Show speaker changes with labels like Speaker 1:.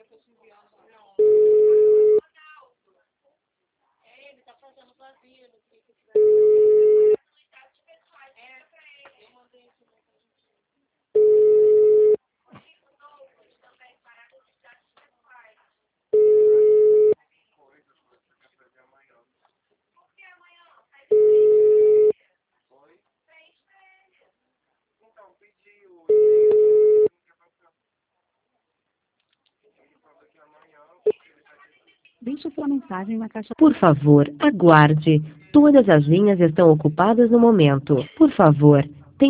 Speaker 1: Deixe sua mensagem na caixa.
Speaker 2: Por favor, aguarde. Todas as linhas estão ocupadas no momento. Por favor,